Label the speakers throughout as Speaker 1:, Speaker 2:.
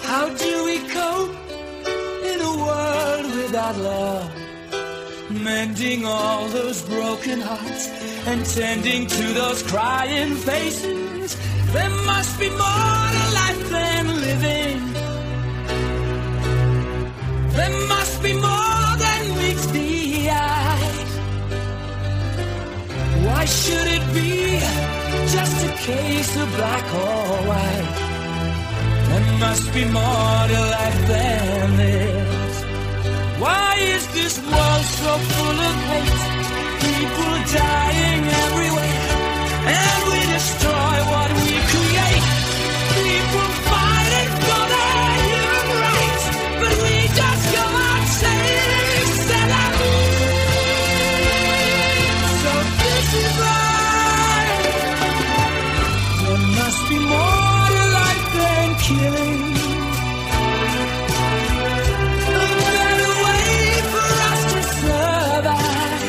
Speaker 1: How do we cope in a world without love? Mending all those broken hearts and tending to those crying faces. There must be more to life than living. There must be more than meets the eye. Why should it be just a case of black or white? There must be more to life than this. Why is this world so full of hate? People dying everywhere, and we destroy what we create. People fighting for their human rights, but we just go out saying, c'est la vie. So this is life. There must be more to life than killing. A better way for us to survive.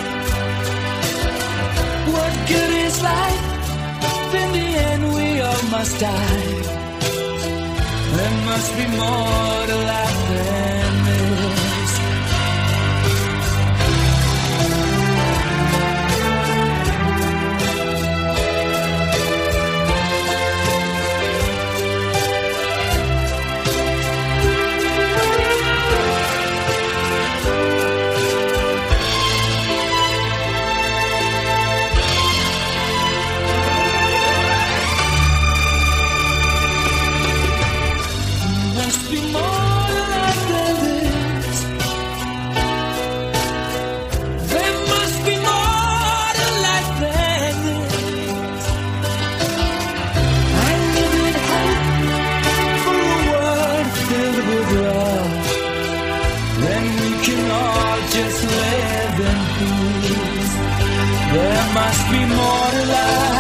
Speaker 1: What good is life? In the end we all must die. There must be more to life than this. Just live in peace. There must be more to life.